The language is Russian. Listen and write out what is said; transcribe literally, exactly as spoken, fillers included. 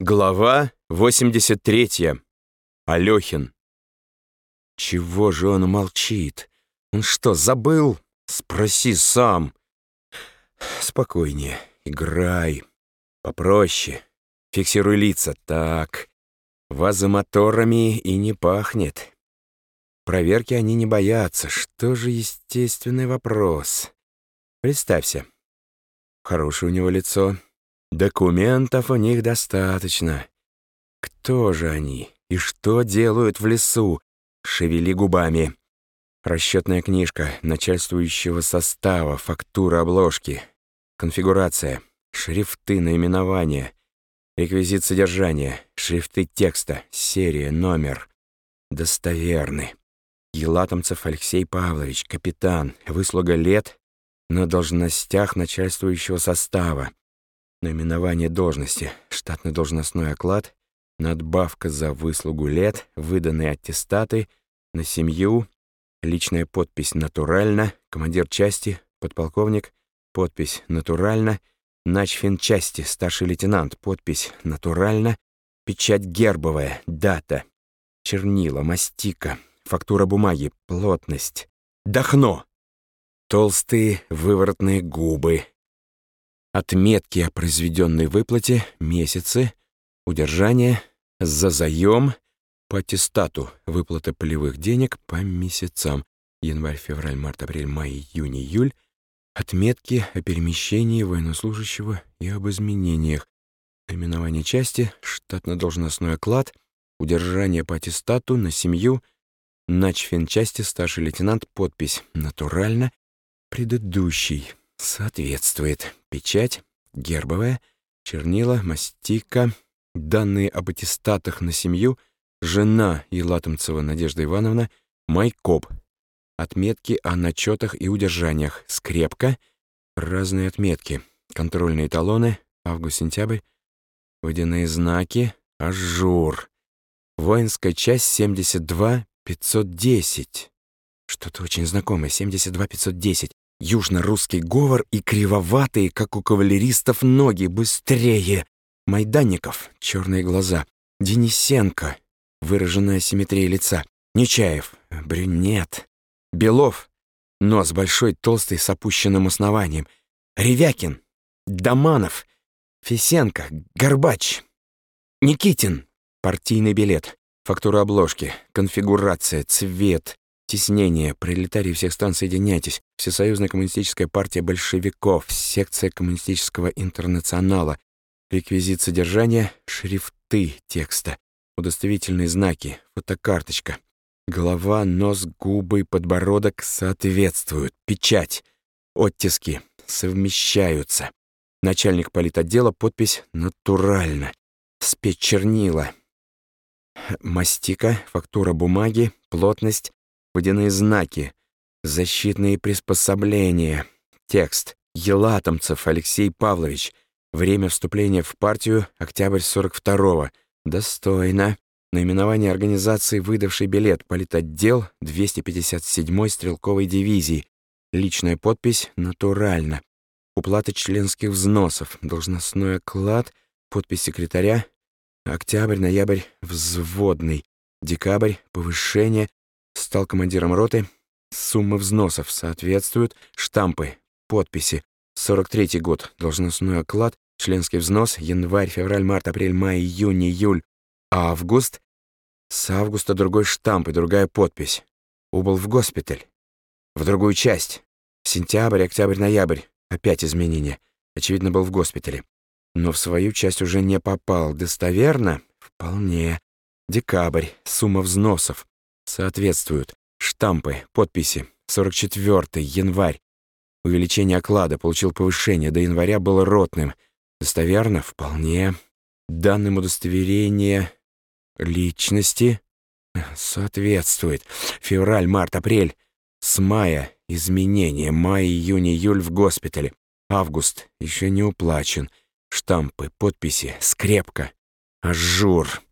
Глава восемьдесят третья. Алёхин. Чего же он молчит? Он что, забыл? Спроси сам. Спокойнее. Играй. Попроще. Фиксируй лица. Так. Вазомоторами и не пахнет. Проверки они не боятся. Что же естественный вопрос? Представься. Хорошее у него лицо. Документов у них достаточно. Кто же они и что делают в лесу? Шевели губами. Расчетная книжка начальствующего состава, фактура обложки, конфигурация, шрифты наименования, реквизит содержания, шрифты текста, серия, номер. Достоверны. Елатомцев Алексей Павлович, капитан, выслуга лет на должностях начальствующего состава. Наименование должности, штатный должностной оклад, надбавка за выслугу лет, выданные аттестаты, на семью, личная подпись «Натурально», командир части, подполковник, подпись «Натурально», начфинчасти, старший лейтенант, подпись «Натурально», печать гербовая, дата, чернила, мастика, фактура бумаги, плотность, дохно, толстые выворотные губы. Отметки о произведенной выплате, месяцы, удержание, за заем, по аттестату, выплата полевых денег по месяцам, январь, февраль, март, апрель, май, июнь, июль, отметки о перемещении военнослужащего и об изменениях, наименование части, штатно-должностной оклад, удержание по аттестату на семью, начфинчасти, старший лейтенант, подпись «Натурально», предыдущий. Соответствует. Печать, гербовая, чернила, мастика, данные об аттестатах на семью, жена Елатомцева Надежда Ивановна, майкоп, отметки о начетах и удержаниях, скрепка, разные отметки, контрольные талоны, август-сентябрь, водяные знаки, ажур, воинская часть семьдесят два пятьсот десять. Что-то очень знакомое, семьдесят два пятьсот десять. Южно-русский говор и кривоватые, как у кавалеристов, ноги. Быстрее! Майданников, черные глаза. Денисенко, выраженная симметрия лица. Нечаев, брюнет. Белов, нос большой, толстый, с опущенным основанием. Ревякин, Доманов, Фисенко, Горбач. Никитин, партийный билет, фактура обложки, конфигурация, цвет, теснение, пролетарии всех стран, соединяйтесь, Всесоюзная коммунистическая партия большевиков, секция коммунистического интернационала, реквизит содержания, шрифты текста, удостоверительные знаки, фотокарточка, голова, нос, губы, подбородок соответствуют, печать, оттиски совмещаются, начальник политотдела, подпись «Натурально», спецчернила, мастика, фактура бумаги, плотность, водяные знаки, защитные приспособления, текст, Елатомцев Алексей Павлович, время вступления в партию, октябрь сорок второго, достойно, наименование организации, выдавшей билет, политотдел двести пятьдесят седьмой стрелковой дивизии, личная подпись «Натурально», уплата членских взносов, должностной оклад, подпись секретаря, октябрь, ноябрь, взводный, декабрь, повышение, стал командиром роты, суммы взносов соответствуют, штампы, подписи, сорок третий год, должностной оклад, членский взнос, январь, февраль, март, апрель, май, июнь, июль, август, с августа другой штамп и другая подпись, убыл в госпиталь, в другую часть, сентябрь, октябрь, ноябрь, опять изменения, очевидно, был в госпитале, но в свою часть уже не попал, достоверно? Вполне. Декабрь, сумма взносов, соответствуют, штампы, подписи, сорок четвёртый, январь, увеличение оклада, получил повышение, до января был ротным, достоверно? Вполне. Данным удостоверения личности соответствует, февраль, март, апрель, с мая изменения, май, июнь, июль в госпитале, август еще не уплачен, штампы, подписи, скрепка, ажур.